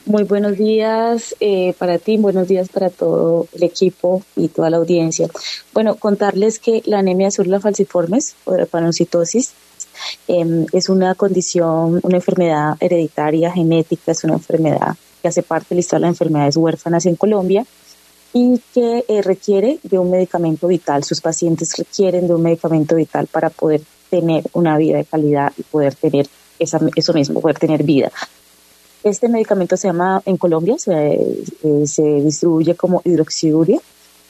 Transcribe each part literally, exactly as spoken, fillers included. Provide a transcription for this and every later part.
Muy buenos días eh, para ti, buenos días para todo el equipo y toda la audiencia. Bueno, contarles que la anemia azul falciformes o drepanocytosis eh, es una condición, una enfermedad hereditaria genética, es una enfermedad que hace parte de la lista de las enfermedades huérfanas en Colombia y que eh, requiere de un medicamento vital. Sus pacientes requieren de un medicamento vital para poder tener una vida de calidad y poder tener esa, eso mismo, poder tener vida. Este medicamento se llama, en Colombia, se, eh, se distribuye como hidroxiurea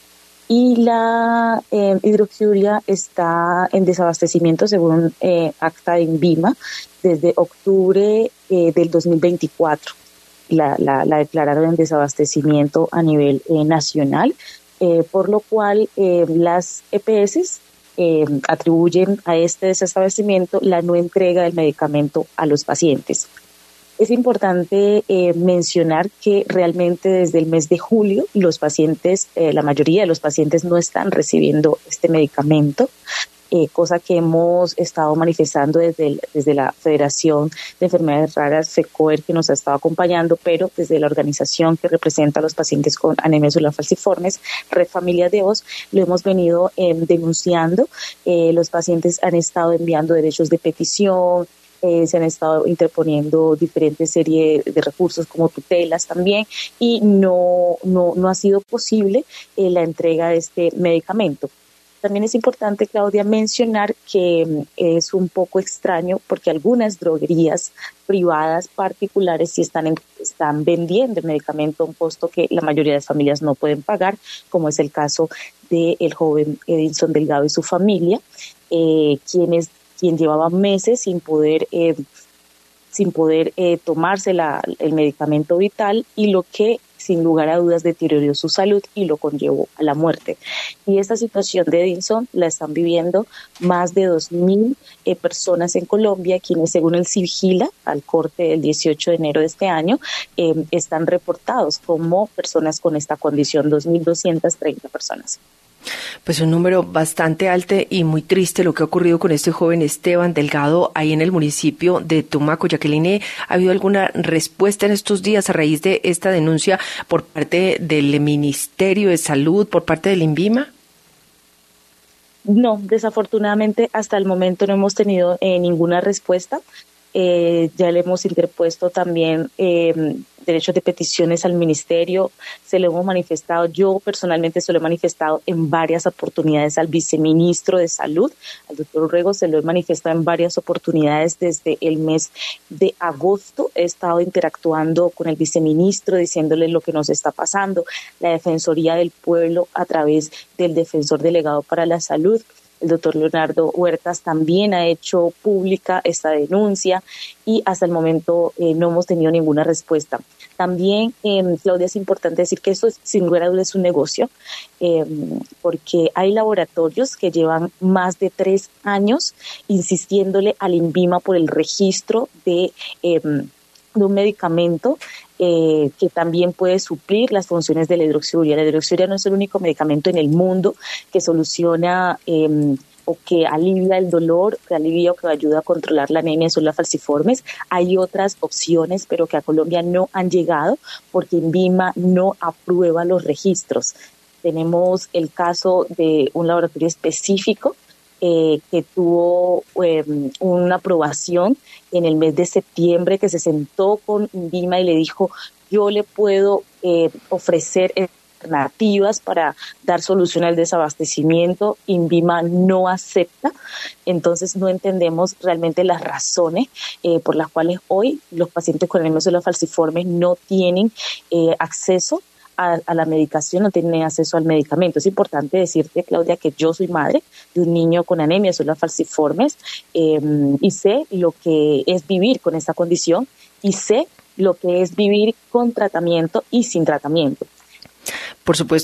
y la eh, hidroxiurea está en desabastecimiento según eh, acta de INVIMA desde octubre eh, del dos mil veinticuatro. La, la, la declararon en desabastecimiento a nivel eh, nacional, eh, por lo cual eh, las E P S eh, atribuyen a este desabastecimiento la no entrega del medicamento a los pacientes. Es importante eh, mencionar que realmente desde el mes de julio los pacientes, eh, la mayoría de los pacientes no están recibiendo este medicamento, eh, cosa que hemos estado manifestando desde, el, desde la Federación de Enfermedades Raras, FECOER, que nos ha estado acompañando, pero desde la organización que representa a los pacientes con anemia azul falciformes, Red Familias de Voz, lo hemos venido eh, denunciando. Eh, los pacientes han estado enviando derechos de petición, Eh, se han estado interponiendo diferentes series de recursos como tutelas también y no, no, no ha sido posible eh, la entrega de este medicamento. También es importante, Claudia, mencionar que eh, es un poco extraño porque algunas droguerías privadas particulares sí están, en, están vendiendo el medicamento a un costo que la mayoría de familias no pueden pagar, como es el caso del joven Edinson Delgado y su familia, eh, quienes quien llevaba meses sin poder eh, sin poder eh, tomarse la, el medicamento vital y lo que sin lugar a dudas deterioró su salud y lo conllevó a la muerte. Y esta situación de Edinson la están viviendo más de dos mil eh, personas en Colombia, quienes según el Civigila, al corte del dieciocho de enero de este año, eh, están reportados como personas con esta condición, dos mil doscientas treinta personas. Pues un número bastante alto y muy triste lo que ha ocurrido con este joven Esteban Delgado ahí en el municipio de Tumaco. Jacqueline, ¿ha habido alguna respuesta en estos días a raíz de esta denuncia por parte del Ministerio de Salud, por parte del INVIMA? No, desafortunadamente hasta el momento no hemos tenido eh, ninguna respuesta. Eh, ya le hemos interpuesto también eh, derechos de peticiones al ministerio, se lo hemos manifestado, yo personalmente se lo he manifestado en varias oportunidades al viceministro de Salud, al doctor Urrego, se lo he manifestado en varias oportunidades desde el mes de agosto, he estado interactuando con el viceministro diciéndole lo que nos está pasando, la Defensoría del Pueblo a través del defensor delegado para la salud. El doctor Leonardo Huertas también ha hecho pública esta denuncia y hasta el momento eh, no hemos tenido ninguna respuesta. También, eh, Claudia, es importante decir que esto es, sin lugar a dudas es un negocio, eh, porque hay laboratorios que llevan más de tres años insistiéndole al INVIMA por el registro de, eh, de un medicamento Eh, que también puede suplir las funciones de la hidroxiurea. La hidroxiurea no es el único medicamento en el mundo que soluciona eh, o que alivia el dolor, que alivia o que ayuda a controlar la anemia azul falciformes. Hay otras opciones, pero que a Colombia no han llegado porque INVIMA no aprueba los registros. Tenemos el caso de un laboratorio específico Eh, que tuvo eh, una aprobación en el mes de septiembre, que se sentó con INVIMA y le dijo, yo le puedo eh, ofrecer alternativas para dar solución al desabastecimiento. INVIMA no acepta, entonces no entendemos realmente las razones eh, por las cuales hoy los pacientes con anemia azul falciformes no tienen eh, acceso A, a la medicación, no tienen acceso al medicamento. Es importante decirte, Claudia, que yo soy madre de un niño con anemia azul falciformes eh, y sé lo que es vivir con esta condición y sé lo que es vivir con tratamiento y sin tratamiento. Por supuesto.